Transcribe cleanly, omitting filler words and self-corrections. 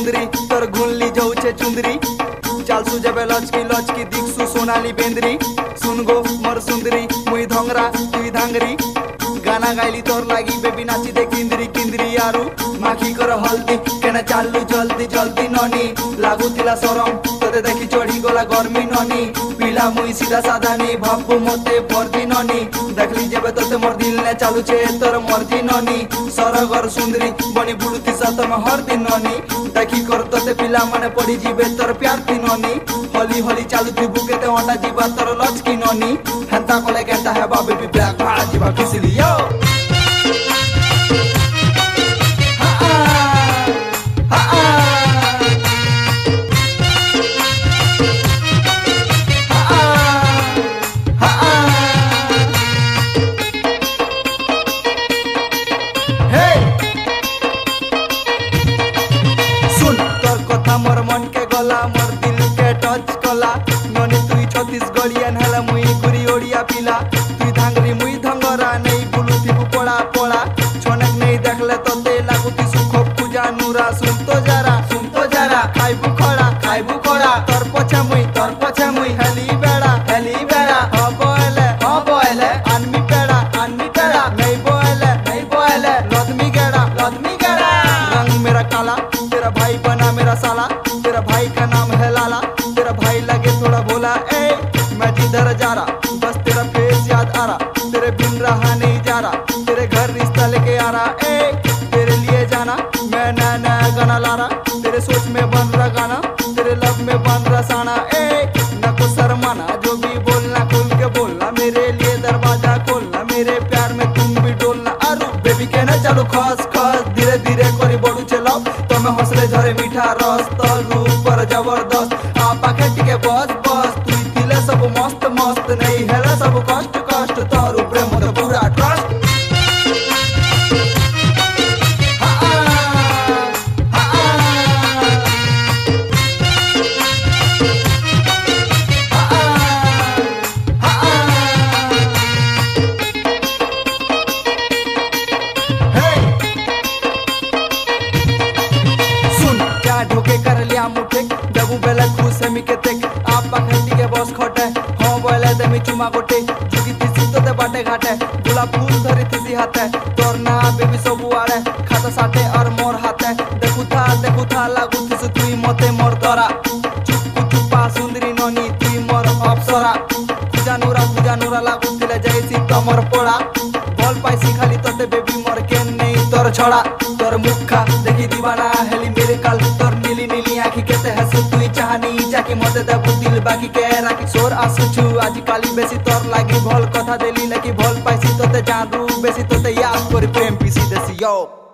सुंदरी तोर घुनली जाऊे चुंदरी चाल सुजबे लचकी लचकी दिखसु सोनाली बेंद्री सुन गो मोर सुंदरी मुई धंगरा तुई धांगरी गाना गाइली तोर लागी बेबी नाची दे किंदरी किंदरी आरु माखी कर हल्दी केना चालू जल्दी जल्दी ननी लागुतिला शरम तोते देखी चढ़ी गला गर्मी ननी पिला मुई सीधा साधा नहीं भाबू मते फर्जी ननी देखली जेबे तोते मोर दिल ने चालू छे तोर मर्जी ननी सरगर सुंदरी बनी बुलुती साथ में हर दिन ननी देखी कर तोते पिला माने पड़ी जीबे तोर प्यार थी ननी होली होली चालू थी बुके ते अंडा जीवा तोर लचकी ननी हंता कोले केंता है बाबी भी ब्लैक भाड़ा जीवा किसली यो मोर मन के गला मोर दिल के टच कला ननी तुई छत्तीसगढ़ियन हला मुई गुरी ओडिया पिला तुई धांगरी मुई धंगरा नहीं बुलुती पड़ा पड़ा छनक नहीं देखले तोते लागुती सुख पूजा नूरा सुन तो जरा खाइबू खड़ा तोर पछे मुई हेली बेड़ा हबोले आनमी पेड़ा नहीं बोले लदमी गेड़ा रंग मेरा काला तेरा भाई बना मेरा साला तेरा भाई का नाम है लाला तेरा भाई लगे थोड़ा भोला ए मैं जिधर जा रहा बस तेरा फेस याद आ रहा तेरे बिन रहा नहीं जा रहा तेरे घर रिश्ता लेके आ रहा ए तेरे लिए जाना मैं नया गाना ला रहा तेरे सोच में बन रहा गाना तेरे लब में बन रहा साना ए न को शर्माना जो भी बोलना खुल के बोलना मेरे लिए दरवाजा खोलना मेरे प्यार में तुम भी डोलना अरु बेबी के ना चलो खस धीरे धीरे करी बड़ू चलाओ तमे हंसले झरे मीठा रस तोर रूप पर जबरदस्त आपा खेटी के बस तुई दिले सब मस्त नहीं हेला सब कष्ट तोर प्रेम तो पूरा ट्रस्ट ढोके कर लिया मुठे जबू बेला खुश है मी के तेक आपा खंडी के बॉस खोटे हो बोले दे मी चुमा गोटे जुगी तिसी तो ते बाटे घाटे गुलाब फूल धरी तिसी हाथे तोर ना बेबी सब आड़े खाता साथे और मोर हाथे देखु था लागु तिस तुई मते मोर तोरा चुप्पा सुंदरी ननी तुई मोर अप्सरा पूजा नूरा लागु तिले जैसी तमर पोड़ा बोल पाइसी खाली तोते बेबी मोर के नहीं तोर छोड़ा तोर मुखा देखी दीवाना हेली मेरे काल तोर नीली आखी केते हसु तुई चाहनी जाके मते देबु दिल बाकी के राखी सोर आसुछु आज काली बेसी तोर लागी भल कथा देली लकी भल पाइसी तोते जानरू बेसी तोते याद करी प्रेम पीसी देसी यो